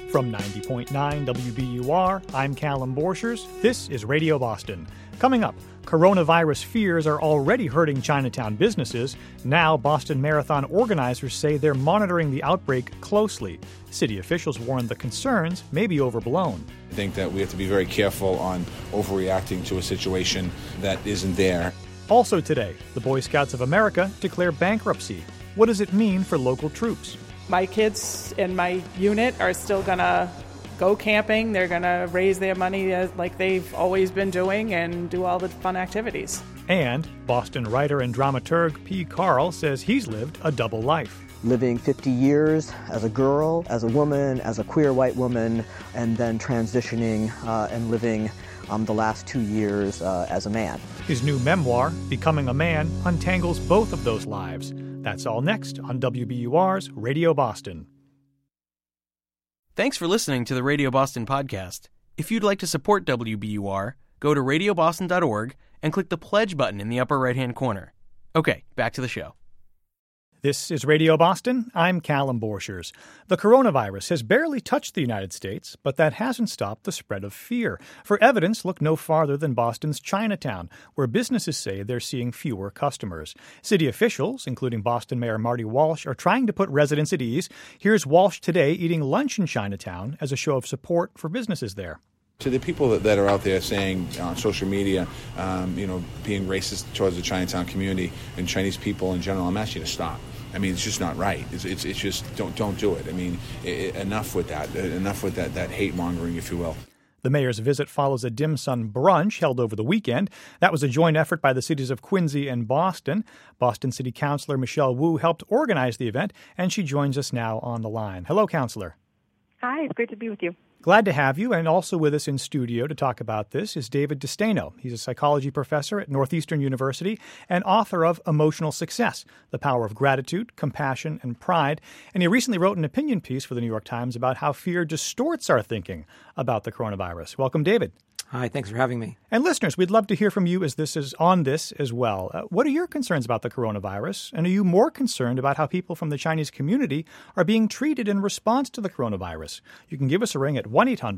From 90.9 WBUR, I'm Callum Borchers. This is Radio Boston. Coming up, coronavirus fears are already hurting Chinatown businesses. Now, Boston Marathon organizers say they're monitoring the outbreak closely. City officials warn the concerns may be overblown. I think that we have to be very careful on overreacting to a situation that isn't there. Also today, the Boy Scouts of America declare bankruptcy. What does it mean for local troops? My kids in my unit are still going to go camping. They're going to raise their money like they've always been doing and do all the fun activities. And Boston writer and dramaturg P. Carl says he's lived a double life. Living 50 years as a girl, as a woman, as a queer white woman, and then transitioning and living the last 2 years as a man. His new memoir, Becoming a Man, untangles both of those lives. That's all next on WBUR's Radio Boston. Thanks for listening to the Radio Boston podcast. If you'd like to support WBUR, go to radioboston.org and click the pledge button in the upper right-hand corner. Okay, back to the show. This is Radio Boston. I'm Callum Borchers. The coronavirus has barely touched the United States, but that hasn't stopped the spread of fear. For evidence, look no farther than Boston's Chinatown, where businesses say they're seeing fewer customers. City officials, including Boston Mayor Marty Walsh, are trying to put residents at ease. Here's Walsh today eating lunch in Chinatown as a show of support for businesses there. To the people that are out there saying on social media, being racist towards the Chinatown community and Chinese people in general, I'm asking you to stop. I mean, it's just not right. It's just don't do it. I mean, enough with that. Enough with that hate mongering, if you will. The mayor's visit follows a dim sum brunch held over the weekend. That was a joint effort by the cities of Quincy and Boston. Boston City Councilor Michelle Wu helped organize the event, and she joins us now on the line. Hello, Councilor. Hi, it's great to be with you. Glad to have you, and also with us in studio to talk about this is David DeSteno. He's a psychology professor at Northeastern University and author of Emotional Success, The Power of Gratitude, Compassion, and Pride. And he recently wrote an opinion piece for the New York Times about how fear distorts our thinking about the coronavirus. Welcome, David. Hi, thanks for having me. And listeners, we'd love to hear from you on this as well. What are your concerns about the coronavirus? And are you more concerned about how people from the Chinese community are being treated in response to the coronavirus? You can give us a ring at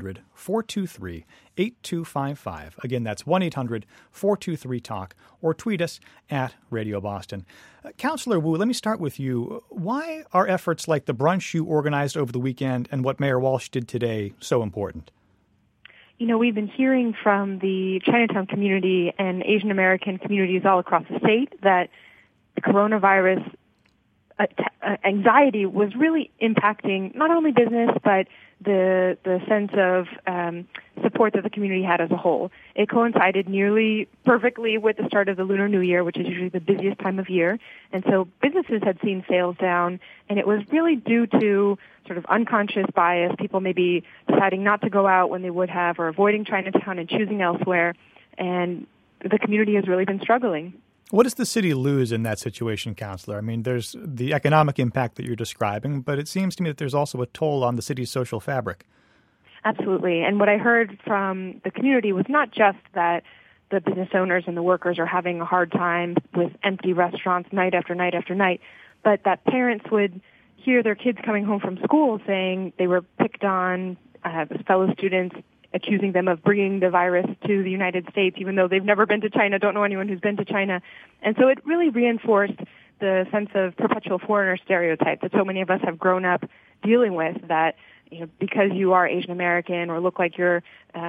1-800-423-8255. Again, that's 1-800-423-TALK, or tweet us at Radio Boston. Councilor Wu, let me start with you. Why are efforts like the brunch you organized over the weekend and what Mayor Walsh did today so important? You know, we've been hearing from the Chinatown community and Asian American communities all across the state that the coronavirus anxiety was really impacting not only business, but the sense of support that the community had as a whole. It coincided nearly perfectly with the start of the Lunar New Year, which is usually the busiest time of year. And so businesses had seen sales down, and it was really due to sort of unconscious bias, people maybe deciding not to go out when they would have, or avoiding Chinatown and choosing elsewhere. And the community has really been struggling. What does the city lose in that situation, Councilor? I mean, there's the economic impact that you're describing, but it seems to me that there's also a toll on the city's social fabric. Absolutely. And what I heard from the community was not just that the business owners and the workers are having a hard time with empty restaurants night after night after night, but that parents would hear their kids coming home from school saying they were picked on, fellow students accusing them of bringing the virus to the United States, even though they've never been to China, don't know anyone who's been to China. And so it really reinforced the sense of perpetual foreigner stereotype that so many of us have grown up dealing with, that because you are Asian American or look like you're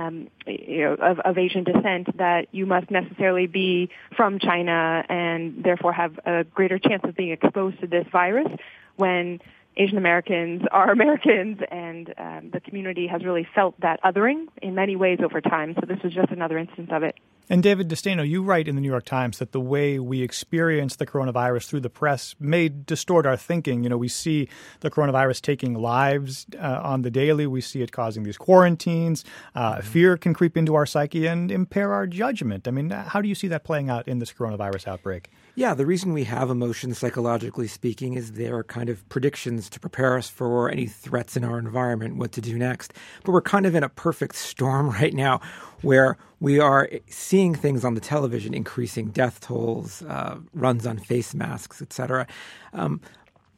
of Asian descent, that you must necessarily be from China and therefore have a greater chance of being exposed to this virus, when Asian Americans are Americans, and the community has really felt that othering in many ways over time. So this was just another instance of it. And David DeSteno, you write in the New York Times that the way we experience the coronavirus through the press may distort our thinking. We see the coronavirus taking lives on the daily. We see it causing these quarantines. Fear can creep into our psyche and impair our judgment. I mean, how do you see that playing out in this coronavirus outbreak? Yeah, the reason we have emotions, psychologically speaking, is they're kind of predictions to prepare us for any threats in our environment, what to do next. But we're kind of in a perfect storm right now where we are seeing things on the television, increasing death tolls, runs on face masks, etc.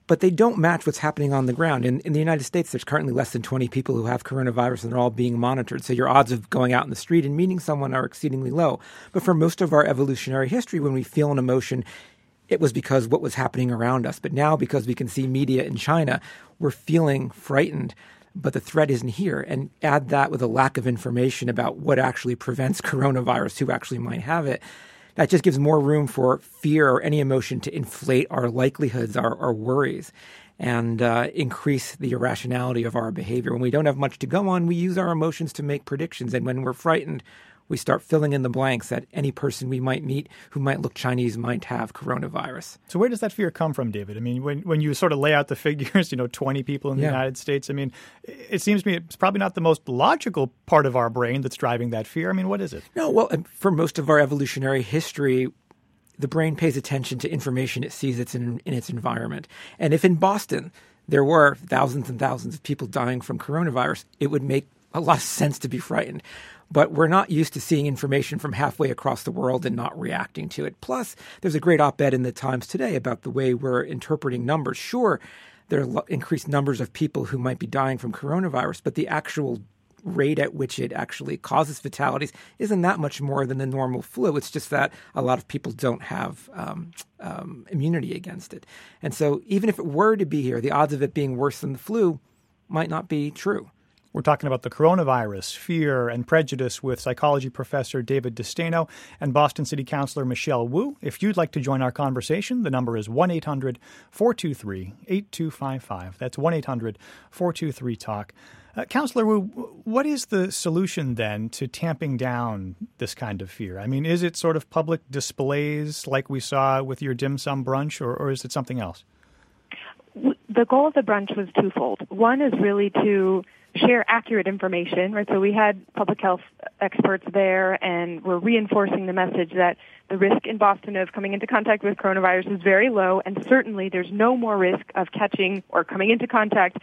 but they don't match what's happening on the ground. In the United States, there's currently less than 20 people who have coronavirus, and they're all being monitored. So your odds of going out in the street and meeting someone are exceedingly low. But for most of our evolutionary history, when we feel an emotion, it was because what was happening around us. But now, because we can see media in China, we're feeling frightened, but the threat isn't here. And add that with a lack of information about what actually prevents coronavirus, who actually might have it. That just gives more room for fear or any emotion to inflate our likelihoods, our worries, and increase the irrationality of our behavior. When we don't have much to go on, we use our emotions to make predictions. And when we're frightened, we start filling in the blanks that any person we might meet who might look Chinese might have coronavirus. So where does that fear come from, David? I mean, when you sort of lay out the figures, 20 people in the United States, I mean, it seems to me it's probably not the most logical part of our brain that's driving that fear. I mean, what is it? No, well, for most of our evolutionary history, the brain pays attention to information it sees it's in its environment. And if in Boston there were thousands and thousands of people dying from coronavirus, it would make a lot of sense to be frightened. But we're not used to seeing information from halfway across the world and not reacting to it. Plus, there's a great op-ed in the Times today about the way we're interpreting numbers. Sure, there are increased numbers of people who might be dying from coronavirus, but the actual rate at which it actually causes fatalities isn't that much more than the normal flu. It's just that a lot of people don't have immunity against it. And so even if it were to be here, the odds of it being worse than the flu might not be true. We're talking about the coronavirus, fear, and prejudice with psychology professor David DeSteno and Boston City Councilor Michelle Wu. If you'd like to join our conversation, the number is 1-800-423-8255. That's 1-800-423-TALK. Councilor Wu, what is the solution then to tamping down this kind of fear? I mean, is it sort of public displays like we saw with your dim sum brunch, or is it something else? The goal of the brunch was twofold. One is really to share accurate information, right? So we had public health experts there, and we're reinforcing the message that the risk in Boston of coming into contact with coronavirus is very low, and certainly there's no more risk of catching or coming into contact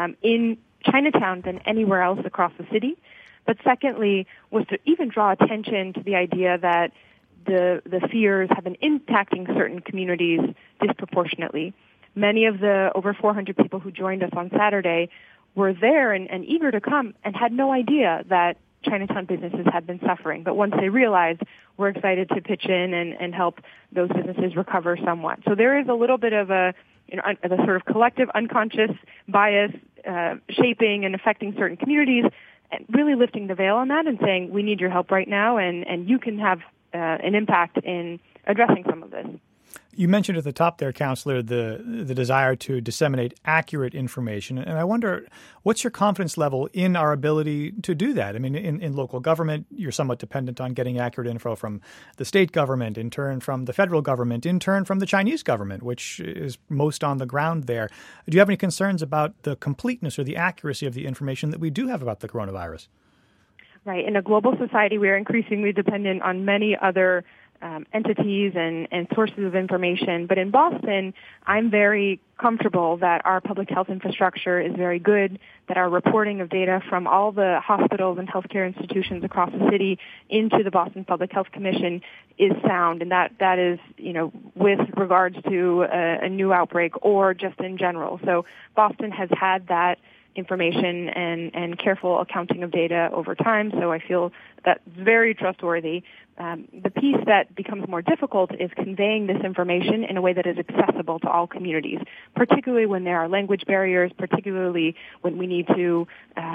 in Chinatown than anywhere else across the city. But secondly, was to even draw attention to the idea that the fears have been impacting certain communities disproportionately. Many of the over 400 people who joined us on Saturday were there and eager to come and had no idea that Chinatown businesses had been suffering. But once they realized, we're excited to pitch in and help those businesses recover somewhat. So there is a little bit of a sort of collective unconscious bias shaping and affecting certain communities, and really lifting the veil on that and saying, we need your help right now, and you can have an impact in addressing some of this. You mentioned at the top there, Counselor, the desire to disseminate accurate information. And I wonder, what's your confidence level in our ability to do that? I mean, in local government, you're somewhat dependent on getting accurate info from the state government, in turn from the federal government, in turn from the Chinese government, which is most on the ground there. Do you have any concerns about the completeness or the accuracy of the information that we do have about the coronavirus? Right. In a global society, we are increasingly dependent on many other entities and sources of information. But in Boston, I'm very comfortable that our public health infrastructure is very good, that our reporting of data from all the hospitals and healthcare institutions across the city into the Boston Public Health Commission is sound, and that is, with regards to a new outbreak or just in general. So Boston has had that information and careful accounting of data over time, so I feel that's very trustworthy. The piece that becomes more difficult is conveying this information in a way that is accessible to all communities, particularly when there are language barriers, particularly when we need to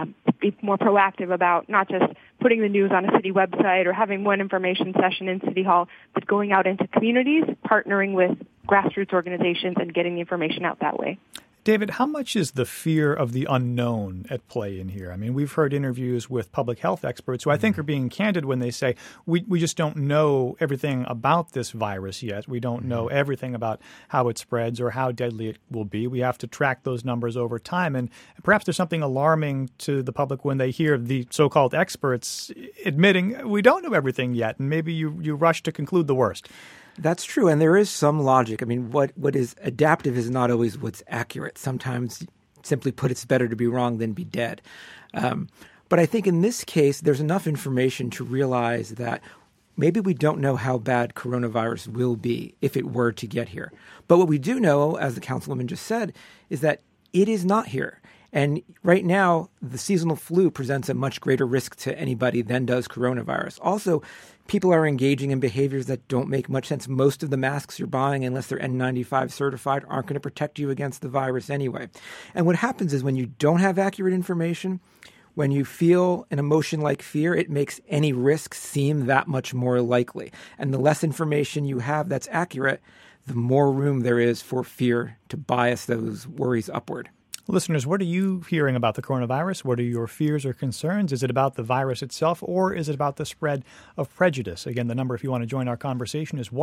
be more proactive about not just putting the news on a city website or having one information session in City Hall, but going out into communities, partnering with grassroots organizations and getting the information out that way. David, how much is the fear of the unknown at play in here? I mean, we've heard interviews with public health experts who I think are being candid when they say, we just don't know everything about this virus yet. We don't know everything about how it spreads or how deadly it will be. We have to track those numbers over time. And perhaps there's something alarming to the public when they hear the so-called experts admitting we don't know everything yet, and maybe you rush to conclude the worst. That's true, and there is some logic. I mean, what is adaptive is not always what's accurate. Sometimes, simply put, it's better to be wrong than be dead. But I think in this case, there's enough information to realize that maybe we don't know how bad coronavirus will be if it were to get here. But what we do know, as the councilwoman just said, is that it is not here. And right now, the seasonal flu presents a much greater risk to anybody than does coronavirus. Also, people are engaging in behaviors that don't make much sense. Most of the masks you're buying, unless they're N95 certified, aren't going to protect you against the virus anyway. And what happens is when you don't have accurate information, when you feel an emotion like fear, it makes any risk seem that much more likely. And the less information you have that's accurate, the more room there is for fear to bias those worries upward. Listeners, what are you hearing about the coronavirus? What are your fears or concerns? Is it about the virus itself, or is it about the spread of prejudice? Again, the number, if you want to join our conversation, is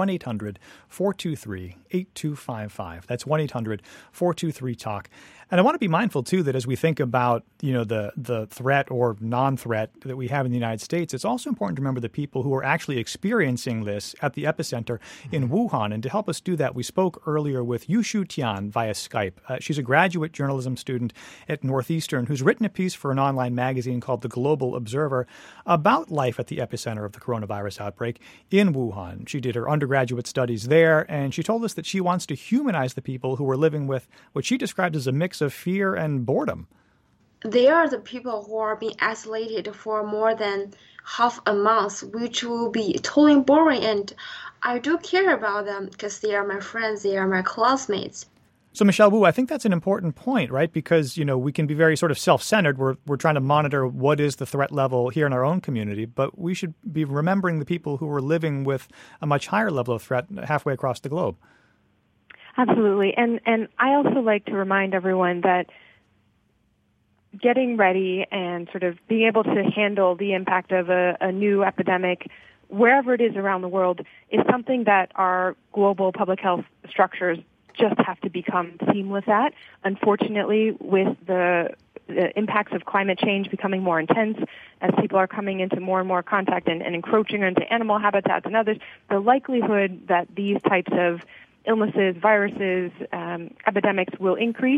1-800-423-8255. That's 1-800-423-TALK. And I want to be mindful, too, that as we think about, the threat or non-threat that we have in the United States, it's also important to remember the people who are actually experiencing this at the epicenter in Wuhan. And to help us do that, we spoke earlier with Yushu Tian via Skype. She's a graduate journalism student at Northeastern who's written a piece for an online magazine called The Global Observer about life at the epicenter of the coronavirus outbreak in Wuhan. She did her undergraduate studies there, and she told us that she wants to humanize the people who are living with what she described as a mix of fear and boredom. They are the people who are being isolated for more than half a month, which will be totally boring, and I do care about them because they are my friends, they are my classmates. So, Michelle Wu, I think that's an important point, right? Because, we can be very sort of self-centered. We're trying to monitor what is the threat level here in our own community, but we should be remembering the people who are living with a much higher level of threat halfway across the globe. Absolutely. And I also like to remind everyone that getting ready and sort of being able to handle the impact of a new epidemic wherever it is around the world is something that our global public health structures just have to become seamless at. Unfortunately, with the impacts of climate change becoming more intense, as people are coming into more and more contact and encroaching into animal habitats and others, the likelihood that these types of illnesses, viruses, epidemics will increase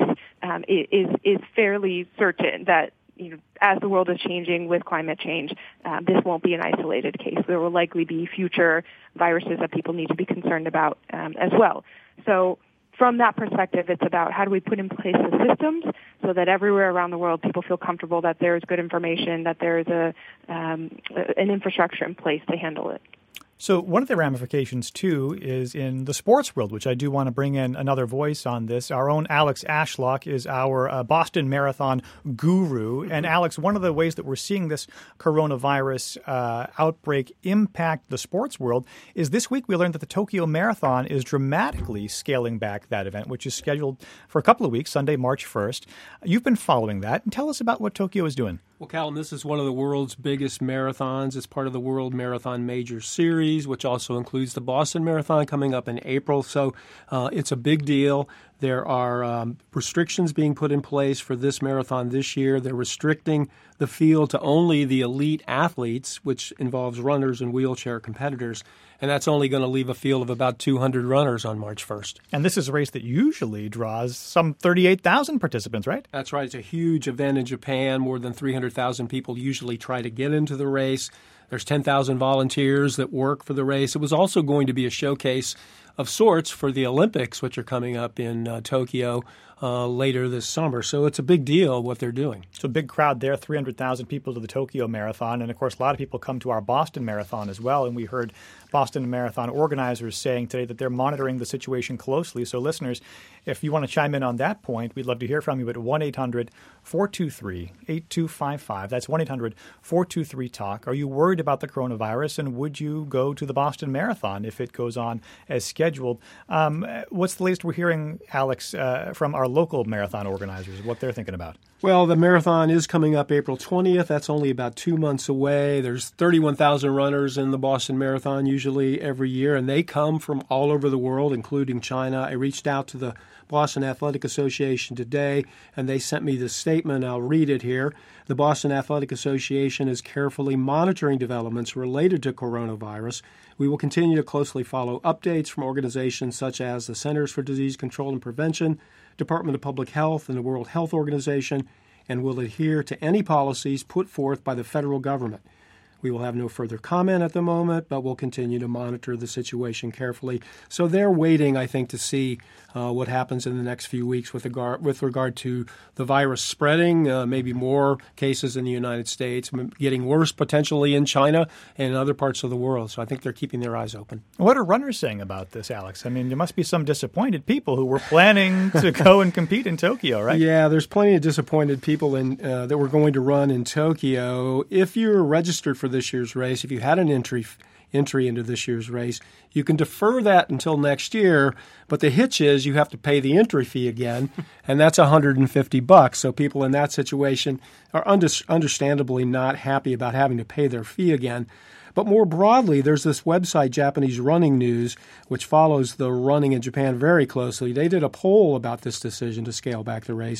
is fairly certain that as the world is changing with climate change, this won't be an isolated case. There will likely be future viruses that people need to be concerned about as well. So from that perspective, it's about how do we put in place the systems so that everywhere around the world people feel comfortable that there is good information, that there is an infrastructure in place to handle it. So one of the ramifications, too, is in the sports world, which I do want to bring in another voice on this. Our own Alex Ashlock is our Boston Marathon guru. And Alex, one of the ways that we're seeing this coronavirus outbreak impact the sports world is this week we learned that the Tokyo Marathon is dramatically scaling back that event, which is scheduled for a couple of weeks, Sunday, March 1st. You've been following that. And tell us about what Tokyo is doing. Well, Callum, this is one of the world's biggest marathons. It's part of the World Marathon Major Series, which also includes the Boston Marathon coming up in April. So it's a big deal. There are restrictions being put in place for this marathon this year. They're restricting the field to only the elite athletes, which involves runners and wheelchair competitors. And that's only going to leave a field of about 200 runners on March 1st. And this is a race that usually draws some 38,000 participants, right? That's right. It's a huge event in Japan. More than 300,000 people usually try to get into the race. There's 10,000 volunteers that work for the race. It was also going to be a showcase of sorts for the Olympics, which are coming up in Tokyo later this summer. So it's a big deal what they're doing. So a big crowd there, 300,000 people to the Tokyo Marathon. And, of course, a lot of people come to our Boston Marathon as well. And we heard Boston Marathon organizers saying today that they're monitoring the situation closely. So, listeners, if you want to chime in on that point, we'd love to hear from you at 1-800-423-8255. That's 1-800-423-TALK. Are you worried about the coronavirus, and would you go to the Boston Marathon if it goes on as scheduled? What's the latest we're hearing, Alex, from our local marathon organizers, what they're thinking about? Well, the marathon is coming up April 20th. That's only about 2 months away. There's 31,000 runners in the Boston Marathon usually every year, and they come from all over the world, including China. I reached out to the Boston Athletic Association today, and they sent me this statement. I'll read it here. The Boston Athletic Association is carefully monitoring developments related to coronavirus. We will continue to closely follow updates from organizations such as the Centers for Disease Control and Prevention, Department of Public Health, and the World Health Organization, and will adhere to any policies put forth by the federal government. We will have no further comment at the moment, but we'll continue to monitor the situation carefully. So they're waiting, I think, to see what happens in the next few weeks with regard to the virus spreading, maybe more cases in the United States, getting worse potentially in China and in other parts of the world. So I think they're keeping their eyes open. What are runners saying about this, Alex? I mean, there must be some disappointed people who were planning to go and compete in Tokyo, right? Yeah, there's plenty of disappointed people that were going to run in Tokyo. If you're registered for this year's race, if you had an entry into this year's race, you can defer that until next year, but the hitch is you have to pay the entry fee again, and that's $150. So people in that situation are understandably not happy about having to pay their fee again. But more broadly, there's this website, Japanese Running News, which follows the running in Japan very closely. They did a poll about this decision to scale back the race.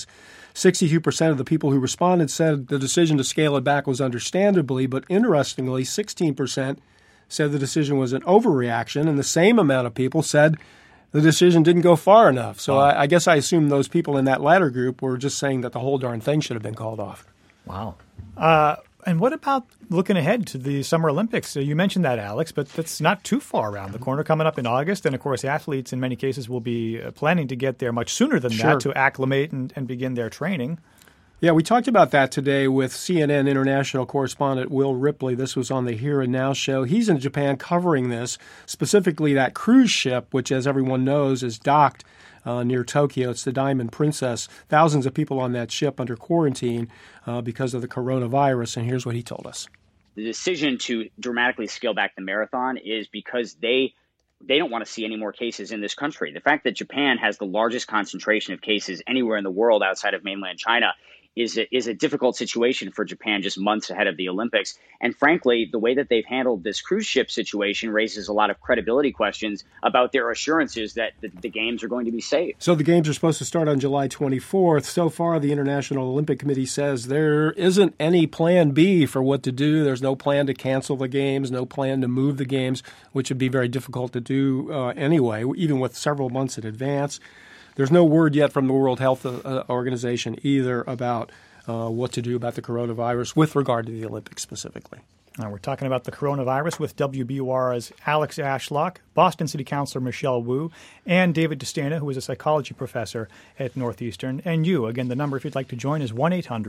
62% of the people who responded said the decision to scale it back was understandably, but interestingly, 16% said the decision was an overreaction, and the same amount of people said the decision didn't go far enough. So I guess I assume those people in that latter group were just saying that the whole darn thing should have been called off. Wow. And what about looking ahead to the Summer Olympics? So you mentioned that, Alex, but that's not too far around the corner, coming up in August. And, of course, athletes in many cases will be planning to get there much sooner than that to acclimate and begin their training. Yeah, we talked about that today with CNN international correspondent Will Ripley. This was on the Here and Now show. He's in Japan covering this, specifically that cruise ship, which, as everyone knows, is docked near Tokyo. It's the Diamond Princess. Thousands of people on that ship under quarantine because of the coronavirus. And here's what he told us. The decision to dramatically scale back the marathon is because they don't want to see any more cases in this country. The fact that Japan has the largest concentration of cases anywhere in the world outside of mainland China is a difficult situation for Japan just months ahead of the Olympics. And frankly, the way that they've handled this cruise ship situation raises a lot of credibility questions about their assurances that the games are going to be safe. So the games are supposed to start on July 24th. So far, the International Olympic Committee says there isn't any plan B for what to do. There's no plan to cancel the games, no plan to move the games, which would be very difficult to do anyway, even with several months in advance. There's no word yet from the World Health Organization either about what to do about the coronavirus with regard to the Olympics specifically. We're talking about the coronavirus with WBUR's Alex Ashlock, Boston City Councilor Michelle Wu, and David DeStana, who is a psychology professor at Northeastern. And you, again, the number if you'd like to join is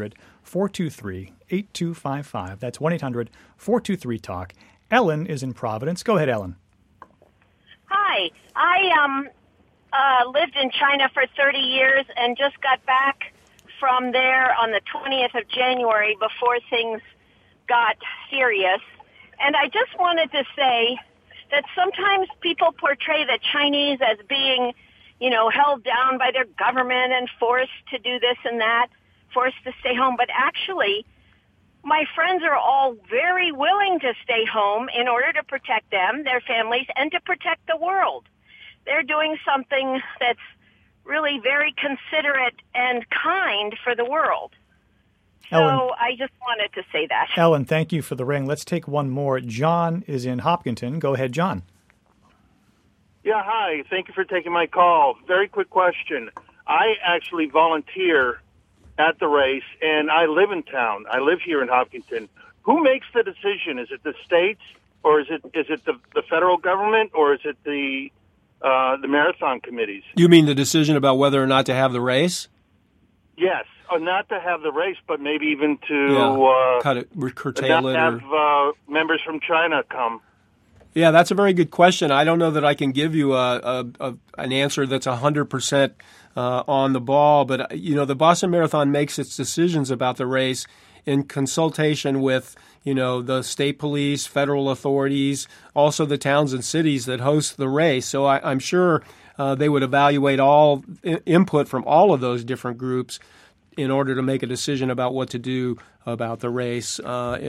1-800-423-8255. That's 1-800-423-TALK. Ellen is in Providence. Go ahead, Ellen. Hi. I lived in China for 30 years and just got back from there on the 20th of January before things got serious. And I just wanted to say that sometimes people portray the Chinese as being, held down by their government and forced to do this and that, forced to stay home. But actually, my friends are all very willing to stay home in order to protect them, their families, and to protect the world. They're doing something that's really very considerate and kind for the world. So Ellen, I just wanted to say that. Ellen, thank you for the ring. Let's take one more. John is in Hopkinton. Go ahead, John. Yeah, hi. Thank you for taking my call. Very quick question. I actually volunteer at the race, and I live in town. I live here in Hopkinton. Who makes the decision? Is it the states, or is it the federal government, or is it the marathon committees? You mean the decision about whether or not to have the race? Yes, or not to have the race, but maybe even to curtail it, have members from China come. Yeah, that's a very good question. I don't know that I can give you an answer that's 100% on the ball, but the Boston Marathon makes its decisions about the race in consultation with the state police, federal authorities, also the towns and cities that host the race. So I'm sure they would evaluate all input from all of those different groups in order to make a decision about what to do about the race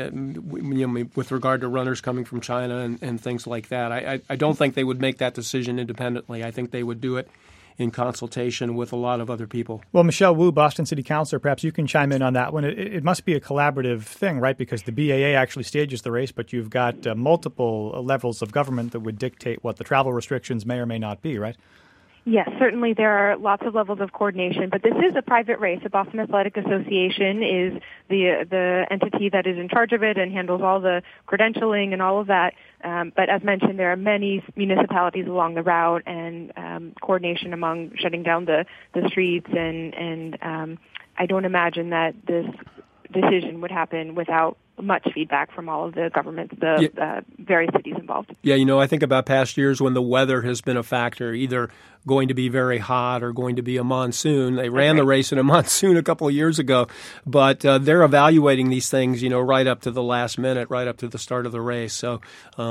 with regard to runners coming from China and things like that. I don't think they would make that decision independently. I think they would do it in consultation with a lot of other people. Well, Michelle Wu, Boston City Councilor, perhaps you can chime in on that one. It must be a collaborative thing, right? Because the BAA actually stages the race, but you've got multiple levels of government that would dictate what the travel restrictions may or may not be, right? Yes, certainly there are lots of levels of coordination, but this is a private race. The Boston Athletic Association is the entity that is in charge of it and handles all the credentialing and all of that. But as mentioned, there are many municipalities along the route and coordination among shutting down the streets, and I don't imagine that this decision would happen without much feedback from all of the governments, various cities involved. Yeah, I think about past years when the weather has been a factor, either going to be very hot or going to be a monsoon. They ran the race in a monsoon a couple of years ago, but they're evaluating these things, right up to the last minute, right up to the start of the race. So,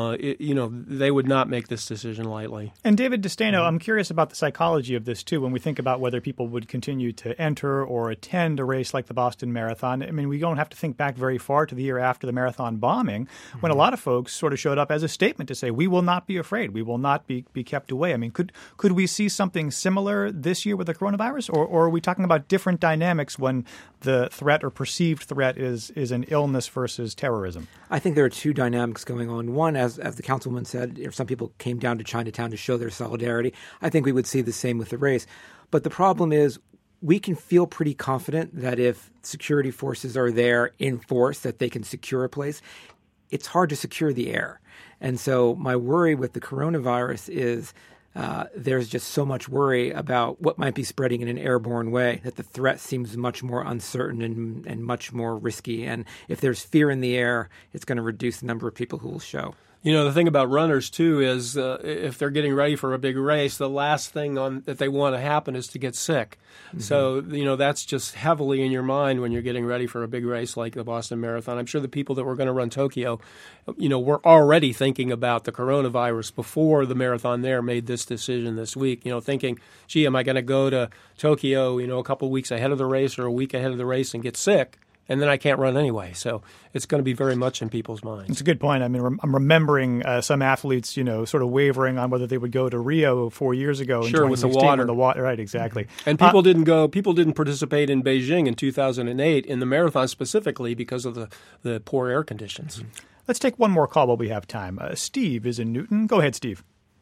they would not make this decision lightly. And David DeStano, I'm curious about the psychology of this, too, when we think about whether people would continue to enter or attend a race like the Boston Marathon. I mean, we don't have to think back very far to the year after the marathon bombing, when a lot of folks sort of showed up as a statement to say, we will not be afraid, we will not be kept away. I mean, could we see something similar this year with the coronavirus, or are we talking about different dynamics when the threat or perceived threat is an illness versus terrorism? I think there are two dynamics going on. One, as the councilwoman said, if some people came down to Chinatown to show their solidarity, I think we would see the same with the race. But the problem is, we can feel pretty confident that if security forces are there in force, that they can secure a place. It's hard to secure the air. And so my worry with the coronavirus is there's just so much worry about what might be spreading in an airborne way, that the threat seems much more uncertain and much more risky. And if there's fear in the air, it's going to reduce the number of people who will show. The thing about runners, too, is if they're getting ready for a big race, the last thing that they want to happen is to get sick. Mm-hmm. So, that's just heavily in your mind when you're getting ready for a big race like the Boston Marathon. I'm sure the people that were going to run Tokyo, were already thinking about the coronavirus before the marathon there made this decision this week, thinking, gee, am I going to go to Tokyo, a couple of weeks ahead of the race or a week ahead of the race and get sick? And then I can't run anyway. So it's going to be very much in people's minds. It's a good point. I mean, I'm remembering some athletes, sort of wavering on whether they would go to Rio 4 years ago. Sure, in with the water. Right, exactly. Mm-hmm. And people didn't go. People didn't participate in Beijing in 2008 in the marathon specifically because of the poor air conditions. Mm-hmm. Let's take one more call while we have time. Steve is in Newton. Go ahead, Steve.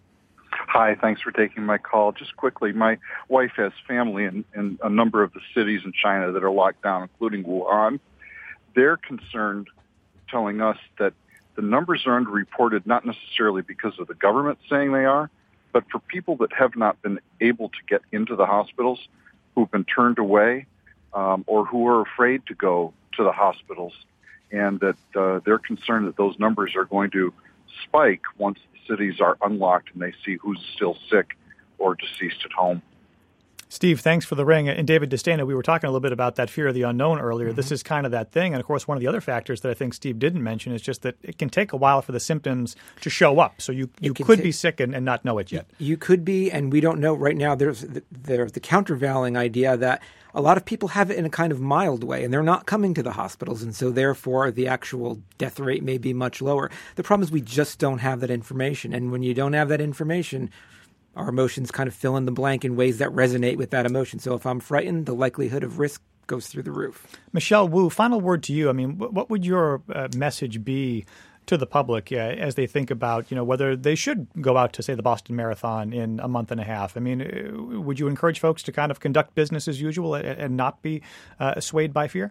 Hi, thanks for taking my call. Just quickly, my wife has family in a number of the cities in China that are locked down, including Wuhan. They're concerned, telling us that the numbers are underreported, not necessarily because of the government saying they are, but for people that have not been able to get into the hospitals, who've been turned away, or who are afraid to go to the hospitals, and that they're concerned that those numbers are going to spike once the cities are unlocked and they see who's still sick or deceased at home. Steve, thanks for the ring. And David DeStano, we were talking a little bit about that fear of the unknown earlier. Mm-hmm. This is kind of that thing. And, of course, one of the other factors that I think Steve didn't mention is just that it can take a while for the symptoms to show up. So you could be sick and not know it yet. You could be, and we don't know right now. There's the countervailing idea that a lot of people have it in a kind of mild way, and they're not coming to the hospitals, and so therefore the actual death rate may be much lower. The problem is we just don't have that information, and when you don't have that information, our emotions kind of fill in the blank in ways that resonate with that emotion. So if I'm frightened, the likelihood of risk goes through the roof. Michelle Wu, final word to you. I mean, what would your message be to the public as they think about, whether they should go out to, say, the Boston Marathon in a month and a half? I mean, would you encourage folks to kind of conduct business as usual and not be swayed by fear?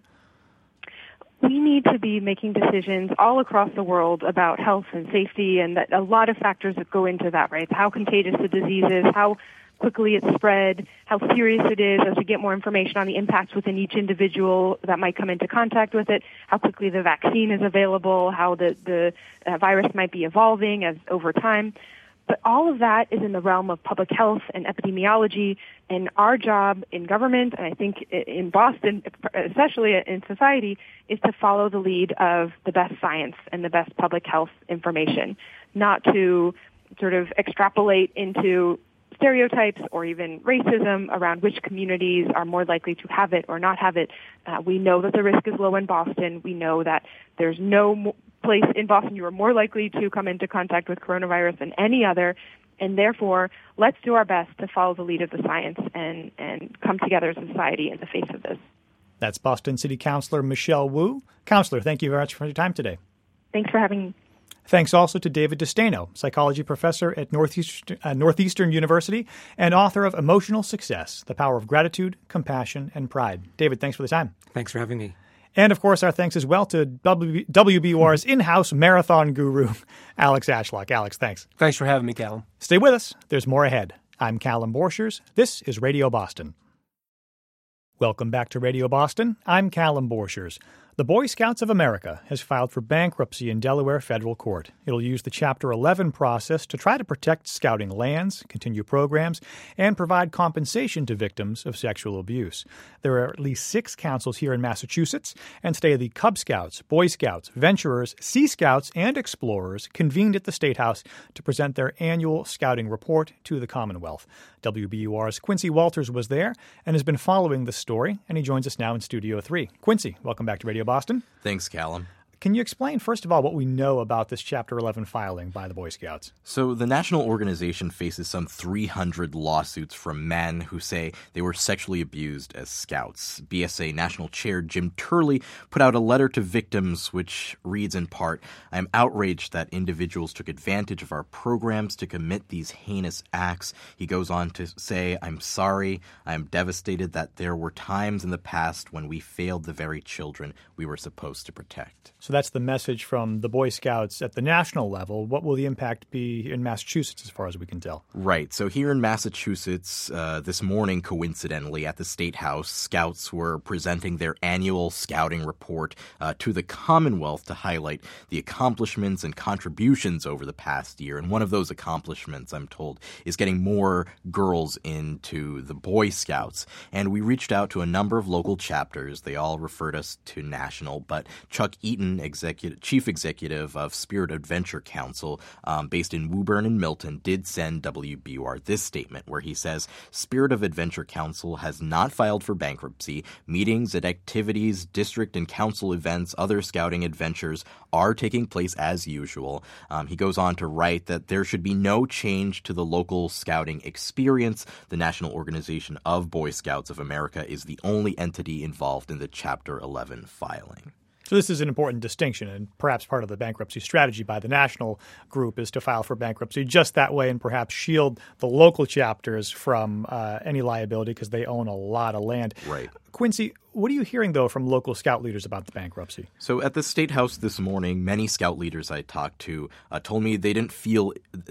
We need to be making decisions all across the world about health and safety, and that a lot of factors that go into that, right? How contagious the disease is, how quickly it's spread, how serious it is as we get more information on the impacts within each individual that might come into contact with it, how quickly the vaccine is available, how the virus might be evolving as over time. But all of that is in the realm of public health and epidemiology, and our job in government, and I think in Boston, especially in society, is to follow the lead of the best science and the best public health information, not to sort of extrapolate into stereotypes or even racism around which communities are more likely to have it or not have it. We know that the risk is low in Boston. We know that there's no place in Boston you are more likely to come into contact with coronavirus than any other, and therefore let's do our best to follow the lead of the science and come together as a society in the face of this. That's Boston City Councilor Michelle Wu. Councilor, thank you very much for your time today. Thanks for having me. Thanks also to David DeStano, psychology professor at Northeastern University and author of Emotional Success, The Power of Gratitude, Compassion, and Pride. David, thanks for the time. Thanks for having me. And, of course, our thanks as well to WBUR's in-house marathon guru, Alex Ashlock. Alex, thanks. Thanks for having me, Callum. Stay with us. There's more ahead. I'm Callum Borchers. This is Radio Boston. Welcome back to Radio Boston. I'm Callum Borchers. The Boy Scouts of America has filed for bankruptcy in Delaware federal court. It'll use the Chapter 11 process to try to protect scouting lands, continue programs, and provide compensation to victims of sexual abuse. There are at least 6 councils here in Massachusetts, and today the Cub Scouts, Boy Scouts, Venturers, Sea Scouts, and Explorers convened at the State House to present their annual scouting report to the Commonwealth. WBUR's Quincy Walters was there and has been following the story, and he joins us now in Studio 3. Quincy, welcome back to Radio Boston. Thanks, Callum. Can you explain, first of all, what we know about this Chapter 11 filing by the Boy Scouts? So the national organization faces some 300 lawsuits from men who say they were sexually abused as scouts. BSA National Chair Jim Turley put out a letter to victims which reads in part, "I am outraged that individuals took advantage of our programs to commit these heinous acts." He goes on to say, "I'm sorry. I am devastated that there were times in the past when we failed the very children we were supposed to protect." So that's the message from the Boy Scouts at the national level. What will the impact be in Massachusetts as far as we can tell? Right. So here in Massachusetts, this morning, coincidentally, at the State House, Scouts were presenting their annual scouting report to the Commonwealth to highlight the accomplishments and contributions over the past year. And one of those accomplishments, I'm told, is getting more girls into the Boy Scouts. And we reached out to a number of local chapters. They all referred us to national, but Chuck Eaton, chief executive of Spirit Adventure Council, based in Woburn and Milton, did send WBUR this statement where he says, "Spirit of Adventure Council has not filed for bankruptcy. Meetings and activities, district and council events, other scouting adventures are taking place as usual." He goes on to write that there should be no change to the local scouting experience. The National Organization of Boy Scouts of America is the only entity involved in the Chapter 11 filing. So this is an important distinction, and perhaps part of the bankruptcy strategy by the national group is to file for bankruptcy just that way and perhaps shield the local chapters from any liability because they own a lot of land. Right. Quincy, what are you hearing, though, from local scout leaders about the bankruptcy? So at the State House this morning, many scout leaders I talked to told me they didn't feel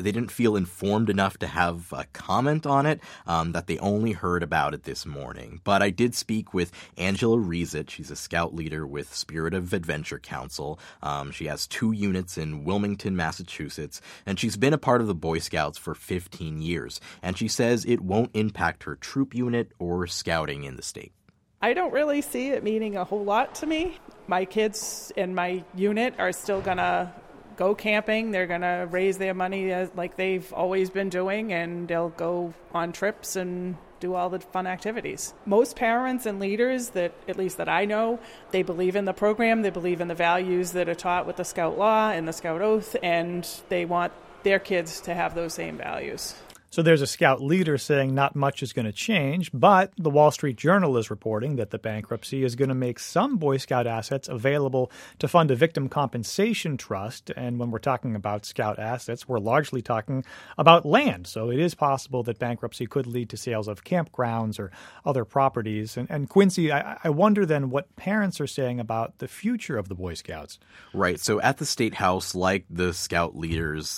informed enough to have a comment on it, that they only heard about it this morning. But I did speak with Angela Rezic. She's a scout leader with Spirit of Adventure Council. She has 2 units in Wilmington, Massachusetts, and she's been a part of the Boy Scouts for 15 years. And she says it won't impact her troop unit or scouting in the state. I don't really see it meaning a whole lot to me. My kids in my unit are still going to go camping. They're going to raise their money like they've always been doing, and they'll go on trips and do all the fun activities. Most parents and leaders that I know, they believe in the program, they believe in the values that are taught with the Scout Law and the Scout Oath, and they want their kids to have those same values. So there's a scout leader saying not much is going to change, but the Wall Street Journal is reporting that the bankruptcy is going to make some Boy Scout assets available to fund a victim compensation trust. And when we're talking about scout assets, we're largely talking about land. So it is possible that bankruptcy could lead to sales of campgrounds or other properties. And Quincy, I wonder then what parents are saying about the future of the Boy Scouts. Right. So at the State House, like the scout leaders,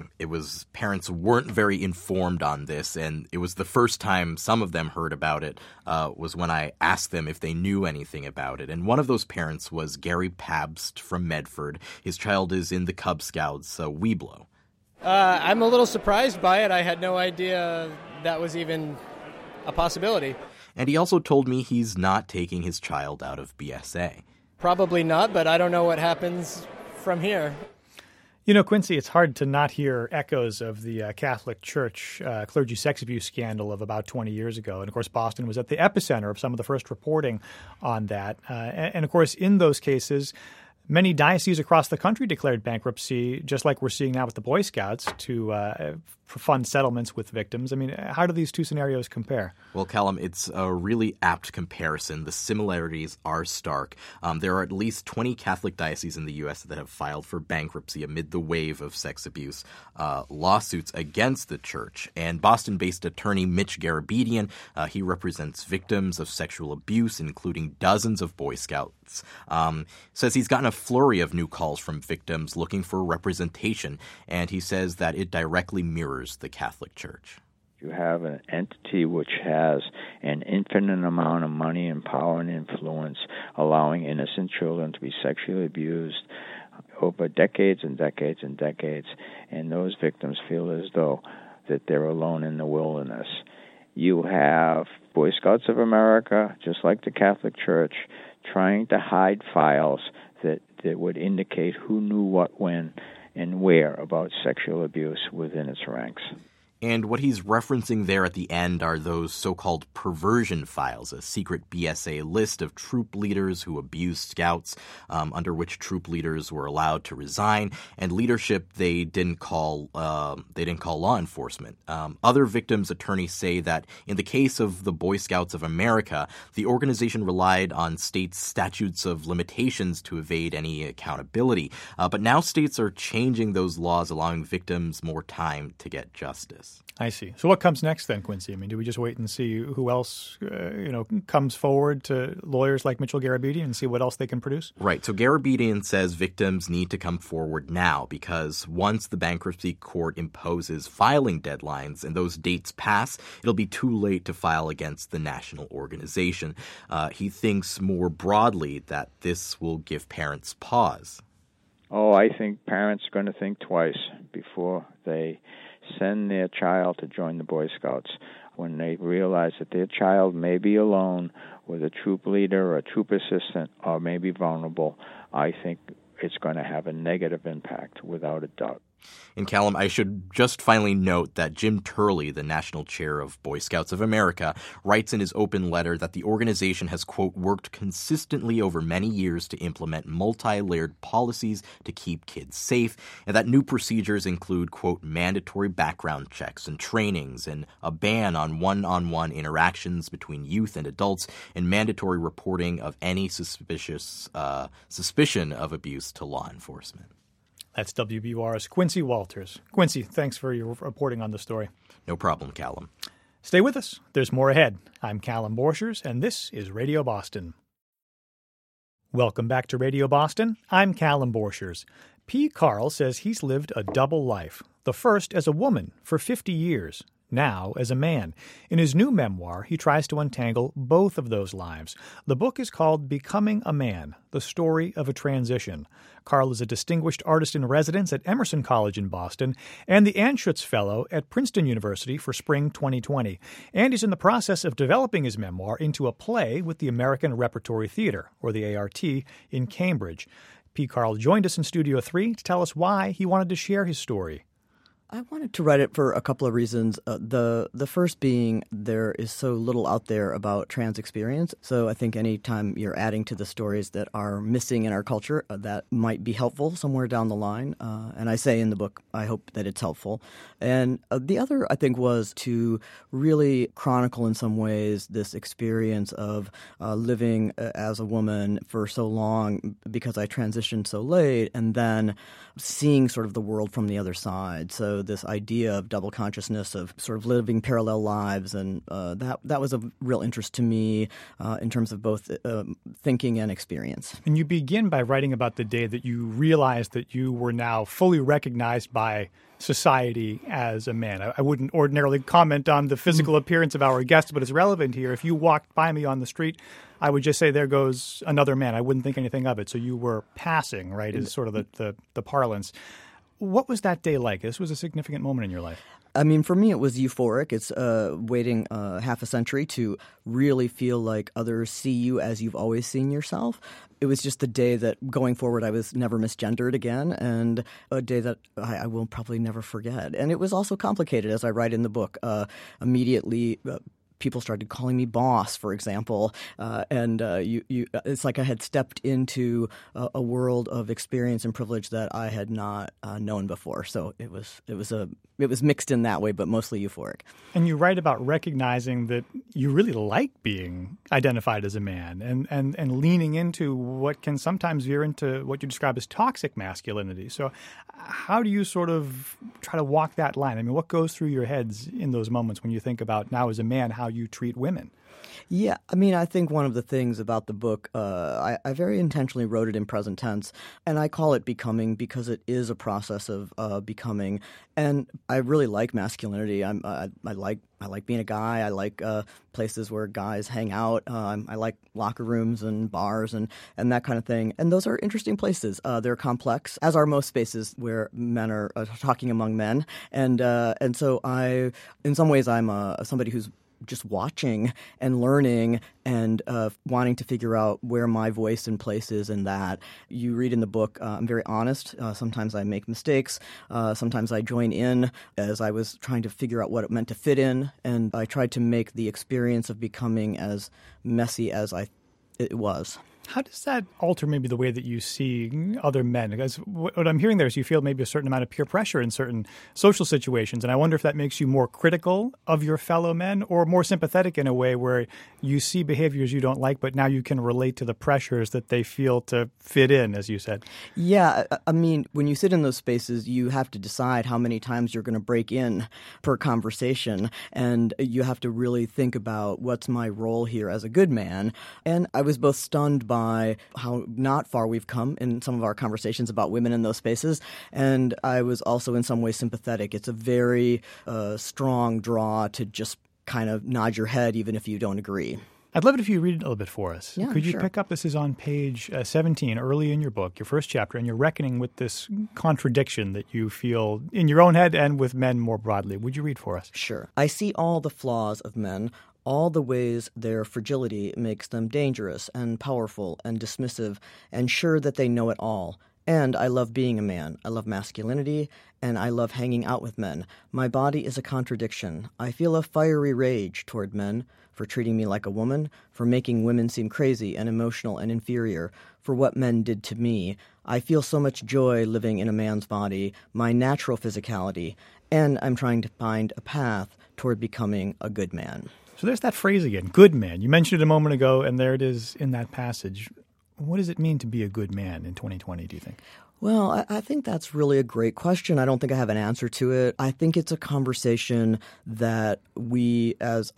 parents weren't very informed on this, and it was the first time some of them heard about it was when I asked them if they knew anything about it. And one of those parents was Gary Pabst from Medford. His child is in the Cub Scouts, Weeblo. I'm a little surprised by it. I had no idea that was even a possibility. And he also told me he's not taking his child out of BSA. Probably not, but I don't know what happens from here. You know, Quincy, it's hard to not hear echoes of the Catholic Church clergy sex abuse scandal of about 20 years ago. And, of course, Boston was at the epicenter of some of the first reporting on that. And, of course, in those cases, Many dioceses across the country declared bankruptcy, just like we're seeing now with the Boy Scouts, to fund settlements with victims. I mean, how do these two scenarios compare? Well, Callum, it's a really apt comparison. The similarities are stark. There are at least 20 Catholic dioceses in the U.S. that have filed for bankruptcy amid the wave of sex abuse lawsuits against the church. And Boston-based attorney Mitch Garabedian, he represents victims of sexual abuse, including dozens of Boy Scouts, says he's gotten a flurry of new calls from victims looking for representation, and he says that it directly mirrors the Catholic Church. You have an entity which has an infinite amount of money and power and influence, allowing innocent children to be sexually abused over decades and decades and decades, and those victims feel as though that they're alone in the wilderness. You have Boy Scouts of America, just like the Catholic Church, trying to hide files that would indicate who knew what, when, and where about sexual abuse within its ranks. And what he's referencing there at the end are those so-called perversion files, a secret BSA list of troop leaders who abused scouts, under which troop leaders were allowed to resign, and leadership they didn't call law enforcement. Other victims' attorneys say that in the case of the Boy Scouts of America, the organization relied on states' statutes of limitations to evade any accountability. But now states are changing those laws, allowing victims more time to get justice. I see. So what comes next then, Quincy? I mean, do we just wait and see who else, comes forward to lawyers like Mitchell Garabedian and see what else they can produce? Right. So Garabedian says victims need to come forward now because once the bankruptcy court imposes filing deadlines and those dates pass, it'll be too late to file against the national organization. He thinks more broadly that this will give parents pause. Oh, I think parents are going to think twice before they send their child to join the Boy Scouts. When they realize that their child may be alone with a troop leader or a troop assistant or may be vulnerable, I think it's going to have a negative impact without a doubt. And Callum, I should just finally note that Jim Turley, the national chair of Boy Scouts of America, writes in his open letter that the organization has, quote, worked consistently over many years to implement multi-layered policies to keep kids safe, and that new procedures include, quote, mandatory background checks and trainings and a ban on one-on-one interactions between youth and adults and mandatory reporting of any suspicion of abuse to law enforcement. That's WBUR's Quincy Walters. Quincy, thanks for your reporting on the story. No problem, Callum. Stay with us. There's more ahead. I'm Callum Borchers, and this is Radio Boston. Welcome back to Radio Boston. I'm Callum Borchers. P. Carl says he's lived a double life, the first as a woman for 50 years, now as a man. In his new memoir, he tries to untangle both of those lives. The book is called Becoming a Man, The Story of a Transition. Carl is a distinguished artist in residence at Emerson College in Boston and the Anschutz Fellow at Princeton University for spring 2020. And he's in the process of developing his memoir into a play with the American Repertory Theater, or the ART, in Cambridge. P. Carl joined us in Studio 3 to tell us why he wanted to share his story. I wanted to write it for a couple of reasons. The first being there is so little out there about trans experience. So I think anytime you're adding to the stories that are missing in our culture, that might be helpful somewhere down the line. And I say in the book, I hope that it's helpful. And the other, I think, was to really chronicle in some ways this experience of living as a woman for so long because I transitioned so late, and then seeing sort of the world from the other side. So this idea of double consciousness, of sort of living parallel lives, and that was of real interest to me in terms of both thinking and experience. And you begin by writing about the day that you realized that you were now fully recognized by society as a man. I wouldn't ordinarily comment on the physical appearance of our guest, but it's relevant here. If you walked by me on the street, I would just say, there goes another man. I wouldn't think anything of it. So you were passing, right, is sort of the parlance. What was that day like? This was a significant moment in your life. I mean, for me, it was euphoric. It's waiting half a century to really feel like others see you as you've always seen yourself. It was just the day that, going forward, I was never misgendered again, and a day that I will probably never forget. And it was also complicated, as I write in the book. Immediately, people started calling me boss, for example, it's like I had stepped into a world of experience and privilege that I had not known before. So it was mixed in that way, but mostly euphoric. And you write about recognizing that you really like being identified as a man and leaning into what can sometimes veer into what you describe as toxic masculinity. So how do you sort of try to walk that line? I mean, what goes through your heads in those moments when you think about now as a man how you treat women? Yeah, I mean, I think one of the things about the book, I very intentionally wrote it in present tense, and I call it becoming because it is a process of becoming. And I really like masculinity. I like being a guy. I like places where guys hang out. I like locker rooms and bars and that kind of thing. And those are interesting places. They're complex, as are most spaces where men are talking among men. And so in some ways, I'm somebody who's just watching and learning and wanting to figure out where my voice and place is in that. You read in the book, I'm very honest. Sometimes I make mistakes. Sometimes I join in as I was trying to figure out what it meant to fit in. And I tried to make the experience of becoming as messy as it was. How does that alter maybe the way that you see other men? Because what I'm hearing there is you feel maybe a certain amount of peer pressure in certain social situations, and I wonder if that makes you more critical of your fellow men or more sympathetic in a way where you see behaviors you don't like, but now you can relate to the pressures that they feel to fit in, as you said. Yeah, I mean, when you sit in those spaces, you have to decide how many times you're going to break in per conversation, and you have to really think about what's my role here as a good man. And I was both stunned by how not far we've come in some of our conversations about women in those spaces. And I was also in some ways sympathetic. It's a very strong draw to just kind of nod your head even if you don't agree. I'd love it if you read it a little bit for us. Yeah, Could you sure. pick up, this is on page 17, early in your book, your first chapter, and you're reckoning with this contradiction that you feel in your own head and with men more broadly. Would you read for us? Sure. I see all the flaws of men, all the ways their fragility makes them dangerous and powerful and dismissive and sure that they know it all. And I love being a man. I love masculinity, and I love hanging out with men. My body is a contradiction. I feel a fiery rage toward men for treating me like a woman, for making women seem crazy and emotional and inferior, for what men did to me. I feel so much joy living in a man's body, my natural physicality, and I'm trying to find a path toward becoming a good man. So there's that phrase again, good man. You mentioned it a moment ago, and there it is in that passage. What does it mean to be a good man in 2020, do you think? Well, I think that's really a great question. I don't think I have an answer to it. I think it's a conversation that we as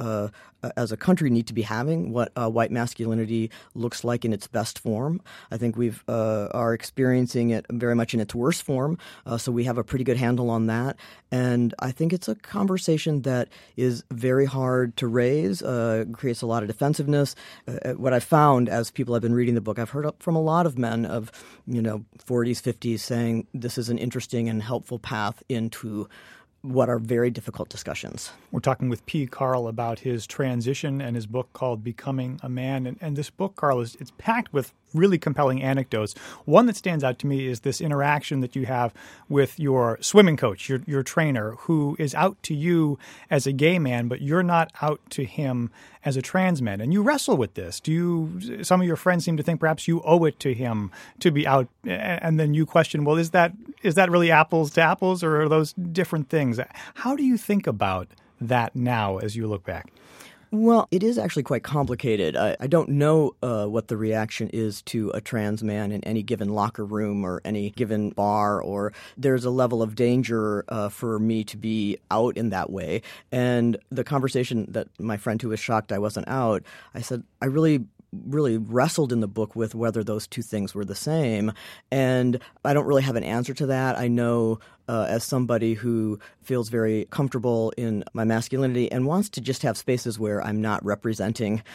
a country need to be having, what white masculinity looks like in its best form. I think we are experiencing it very much in its worst form, so we have a pretty good handle on that. And I think it's a conversation that is very hard to raise, creates a lot of defensiveness. What I've found as people have been reading the book, I've heard from a lot of men of 40s, 50s saying this is an interesting and helpful path into what are very difficult discussions. We're talking with P. Carl about his transition and his book called Becoming a Man. And this book, Carl, it's packed with really compelling anecdotes. One that stands out to me is this interaction that you have with your swimming coach, your trainer, who is out to you as a gay man, but you're not out to him as a trans man. And you wrestle with this. Some of your friends seem to think perhaps you owe it to him to be out, and then you question, well, is that really apples to apples, or are those different things? How do you think about that now as you look back? Well, it is actually quite complicated. I don't know what the reaction is to a trans man in any given locker room or any given bar, or there's a level of danger for me to be out in that way. And the conversation that my friend who was shocked I wasn't out, I said, I really wrestled in the book with whether those two things were the same. And I don't really have an answer to that. I know as somebody who feels very comfortable in my masculinity and wants to just have spaces where I'm not representing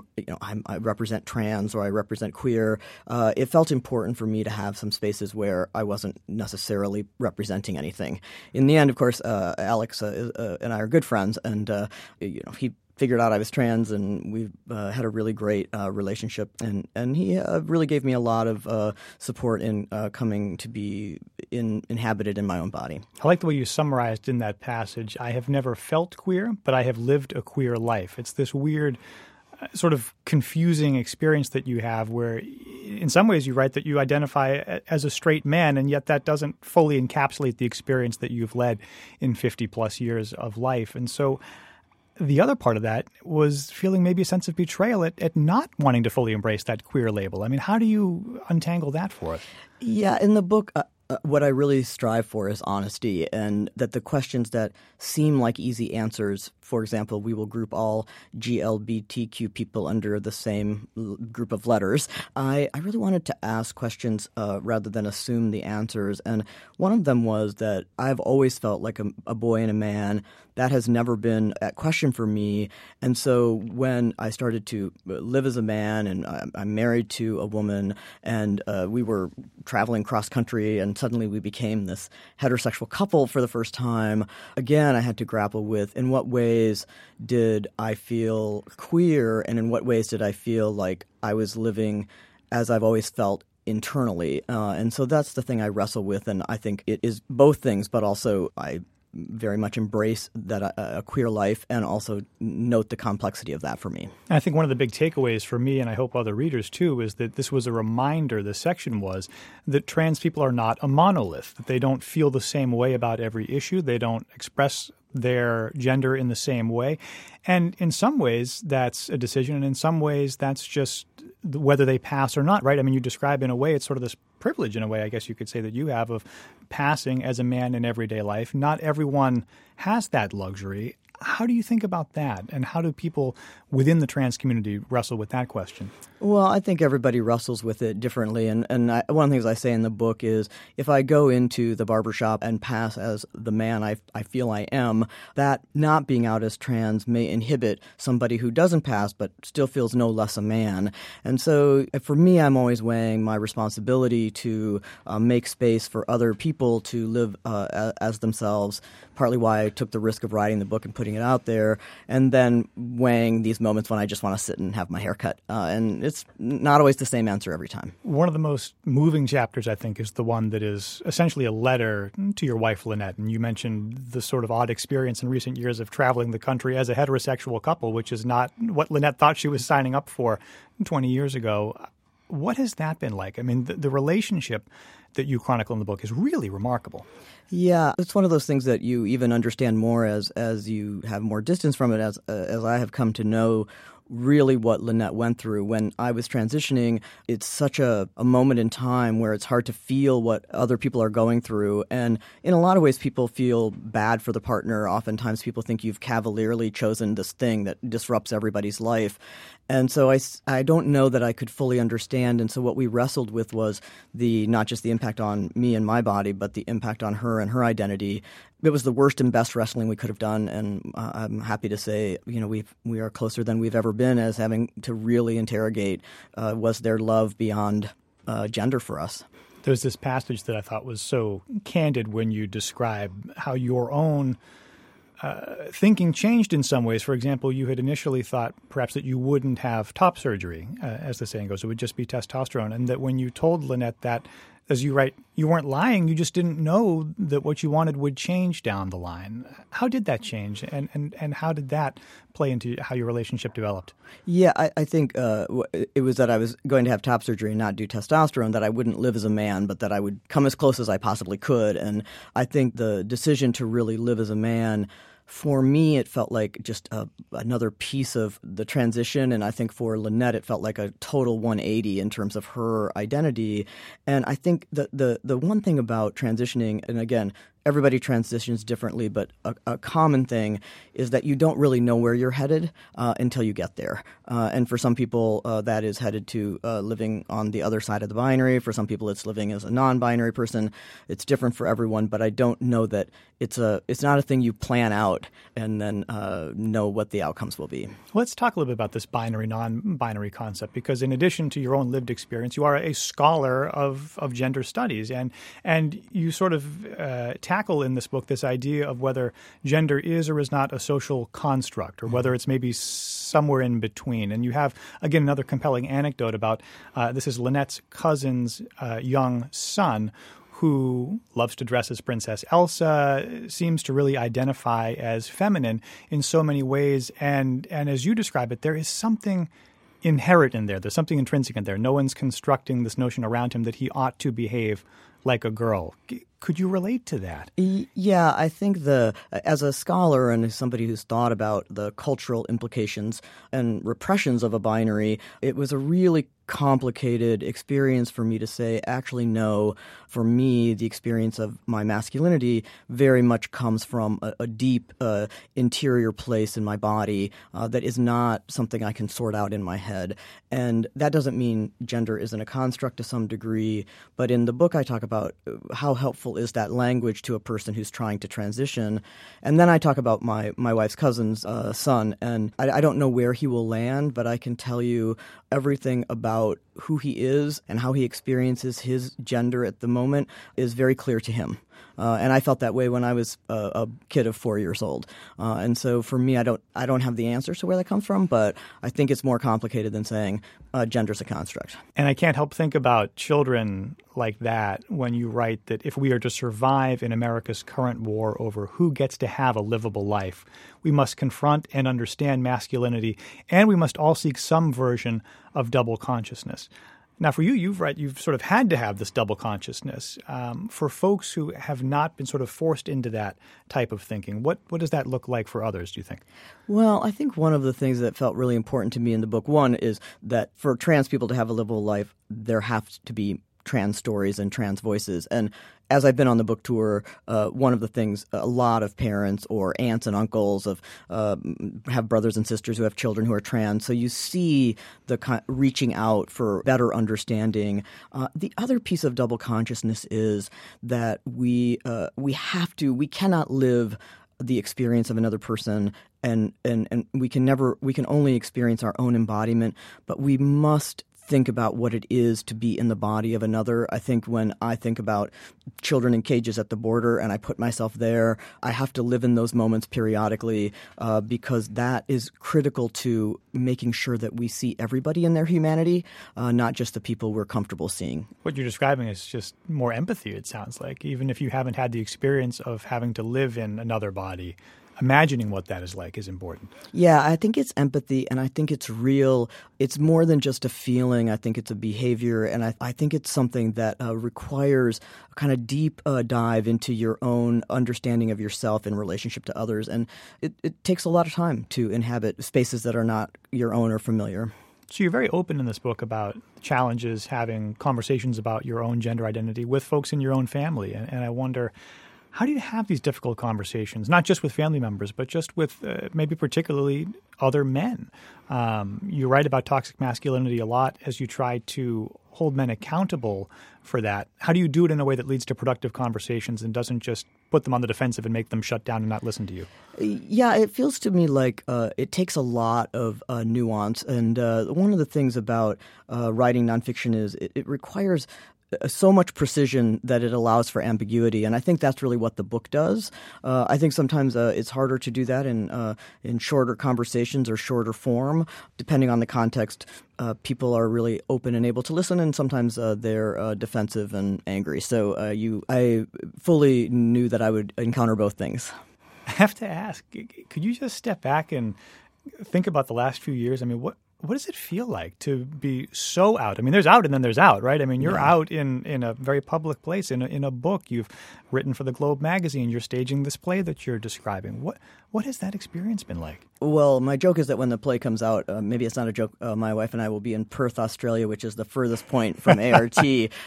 I represent trans or I represent queer. It felt important for me to have some spaces where I wasn't necessarily representing anything. In the end, of course, Alex and I are good friends, and he figured out I was trans, and we've had a really great relationship. And he really gave me a lot of support in coming to be inhabited in my own body. I like the way you summarized in that passage, I have never felt queer, but I have lived a queer life. It's this weird sort of confusing experience that you have where in some ways you write that you identify as a straight man, and yet that doesn't fully encapsulate the experience that you've led in 50 plus years of life. And so the other part of that was feeling maybe a sense of betrayal at not wanting to fully embrace that queer label. I mean, how do you untangle that for us? Yeah, in the book, what I really strive for is honesty, and that the questions that seem like easy answers, for example, we will group all GLBTQ people under the same group of letters. I really wanted to ask questions rather than assume the answers. And one of them was that I've always felt like a boy and a man. That has never been a question for me. And so when I started to live as a man, and I'm married to a woman, and we were traveling cross country, and suddenly we became this heterosexual couple for the first time, again, I had to grapple with in what ways did I feel queer, and in what ways did I feel like I was living as I've always felt internally. And so that's the thing I wrestle with, and I think it is both things, but also I very much embrace that a queer life and also note the complexity of that for me. I think one of the big takeaways for me, and I hope other readers too, is that this was a reminder, the section was, that trans people are not a monolith, that they don't feel the same way about every issue, they don't express their gender in the same way. And in some ways, that's a decision, and in some ways, that's just whether they pass or not, right? I mean, you describe in a way, it's sort of this privilege in a way, I guess you could say, that you have of passing as a man in everyday life. Not everyone has that luxury. How do you think about that? And how do people within the trans community wrestle with that question? Well, I think everybody wrestles with it differently. And one of the things I say in the book is if I go into the barbershop and pass as the man I feel I am, that not being out as trans may inhibit somebody who doesn't pass but still feels no less a man. And so for me, I'm always weighing my responsibility to make space for other people to live as themselves, partly why I took the risk of writing the book and putting it out there, and then weighing these moments when I just want to sit and have my hair cut. And it's not always the same answer every time. One of the most moving chapters, I think, is the one that is essentially a letter to your wife, Lynette. And you mentioned the sort of odd experience in recent years of traveling the country as a heterosexual couple, which is not what Lynette thought she was signing up for 20 years ago. What has that been like? I mean, the relationship that you chronicle in the book is really remarkable. Yeah, it's one of those things that you even understand more as you have more distance from it, as I have come to know really what Lynette went through. When I was transitioning, it's such a moment in time where it's hard to feel what other people are going through. And in a lot of ways, people feel bad for the partner. Oftentimes people think you've cavalierly chosen this thing that disrupts everybody's life. And so I don't know that I could fully understand. And so what we wrestled with was not just the impact on me and my body, but the impact on her and her identity. It was the worst and best wrestling we could have done, and I'm happy to say, we are closer than we've ever been as having to really interrogate was there love beyond gender for us. There's this passage that I thought was so candid when you describe how your own thinking changed in some ways. For example, you had initially thought perhaps that you wouldn't have top surgery, as the saying goes. It would just be testosterone, and that when you told Lynette that, as you write, you weren't lying, you just didn't know that what you wanted would change down the line. How did that change, and how did that play into how your relationship developed? Yeah, I think it was that I was going to have top surgery and not do testosterone, that I wouldn't live as a man, but that I would come as close as I possibly could. And I think the decision to really live as a man, for me, it felt like just another piece of the transition. And I think for Lynette, it felt like a total 180 in terms of her identity. And I think the one thing about transitioning, and again, everybody transitions differently, but a common thing is that you don't really know where you're headed until you get there. And for some people, that is headed to living on the other side of the binary. For some people, it's living as a non-binary person. It's different for everyone, but I don't know that it's not a thing you plan out and then know what the outcomes will be. Let's talk a little bit about this binary, non-binary concept, because in addition to your own lived experience, you are a scholar of gender studies, and you sort of tap tackle in this book this idea of whether gender is or is not a social construct, or whether it's maybe somewhere in between. And you have, again, another compelling anecdote about this is Lynette's cousin's young son, who loves to dress as Princess Elsa, seems to really identify as feminine in so many ways. And as you describe it, there is something inherent in there. There's something intrinsic in there. No one's constructing this notion around him that he ought to behave like a girl. Could you relate to that? Yeah, I think as a scholar and as somebody who's thought about the cultural implications and repressions of a binary, it was a really complicated experience for me to say, actually, no, for me, the experience of my masculinity very much comes from a deep interior place in my body that is not something I can sort out in my head. And that doesn't mean gender isn't a construct to some degree, but in the book I talk about how helpful is that language to a person who's trying to transition. And then I talk about my wife's cousin's son, and I don't know where he will land, but I can tell you everything about who he is and how he experiences his gender at the moment is very clear to him. And I felt that way when I was a kid of 4 years old. And so for me, I don't have the answers to where that comes from, but I think it's more complicated than saying gender's a construct. And I can't help think about children like that when you write that if we are to survive in America's current war over who gets to have a livable life, we must confront and understand masculinity, and we must all seek some version of double consciousness. Now, for you, you've sort of had to have this double consciousness. For folks who have not been sort of forced into that type of thinking, what does that look like for others, do you think? Well, I think one of the things that felt really important to me in the book, one, is that for trans people to have a livable life, there have to be trans stories and trans voices. And as I've been on the book tour, one of the things a lot of parents or aunts and uncles have brothers and sisters who have children who are trans. So you see the reaching out for better understanding. The other piece of double consciousness is that we cannot live the experience of another person, and we can only experience our own embodiment, but we must think about what it is to be in the body of another. I think when I think about children in cages at the border and I put myself there, I have to live in those moments periodically because that is critical to making sure that we see everybody in their humanity, not just the people we're comfortable seeing. What you're describing is just more empathy, it sounds like, even if you haven't had the experience of having to live in another body. Imagining what that is like is important. Yeah, I think it's empathy, and I think it's real. It's more than just a feeling. I think it's a behavior, and I think it's something that requires a kind of deep dive into your own understanding of yourself in relationship to others. And it takes a lot of time to inhabit spaces that are not your own or familiar. So you're very open in this book about challenges, having conversations about your own gender identity with folks in your own family. And I wonder, how do you have these difficult conversations, not just with family members, but just with maybe particularly other men? You write about toxic masculinity a lot as you try to hold men accountable for that. How do you do it in a way that leads to productive conversations and doesn't just put them on the defensive and make them shut down and not listen to you? Yeah, it feels to me like it takes a lot of nuance. And one of the things about writing nonfiction is it requires so much precision that it allows for ambiguity, and I think that's really what the book does. I think sometimes it's harder to do that in shorter conversations or shorter form, depending on the context. People are really open and able to listen, and sometimes they're defensive and angry. So I fully knew that I would encounter both things. I have to ask, could you just step back and think about the last few years? I mean, what does it feel like to be so out? I mean, there's out and then there's out, right? I mean, you're out in a very public place, in a book. You've written for the Globe magazine. You're staging this play that you're describing. What has that experience been like? Well, my joke is that when the play comes out, maybe it's not a joke, my wife and I will be in Perth, Australia, which is the furthest point from ART.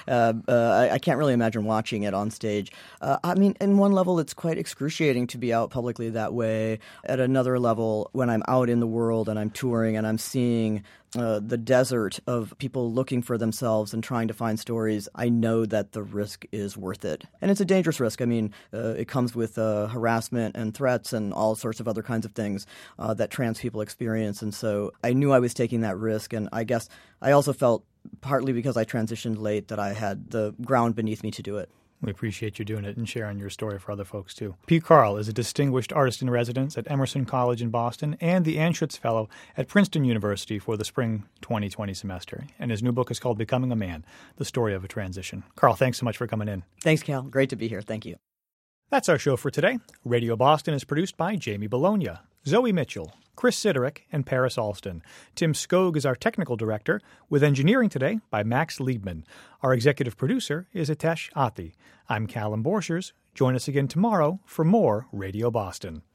I can't really imagine watching it on stage. I mean, in one level, it's quite excruciating to be out publicly that way. At another level, when I'm out in the world and I'm touring and I'm seeing the desert of people looking for themselves and trying to find stories, I know that the risk is worth it. And it's a dangerous risk. I mean, it comes with harassment and threats and all sorts of other kinds of things that trans people experience. And so I knew I was taking that risk. And I guess I also felt, partly because I transitioned late, that I had the ground beneath me to do it. We appreciate you doing it and sharing your story for other folks, too. Pete Carl is a distinguished artist-in-residence at Emerson College in Boston and the Anschutz Fellow at Princeton University for the spring 2020 semester. And his new book is called Becoming a Man, The Story of a Transition. Carl, thanks so much for coming in. Thanks, Cal. Great to be here. Thank you. That's our show for today. Radio Boston is produced by Jamie Bologna, Zoe Mitchell, Chris Siderick, and Paris Alston. Tim Skog is our technical director, with engineering today by Max Liebman. Our executive producer is Atesh Ati. I'm Callum Borchers. Join us again tomorrow for more Radio Boston.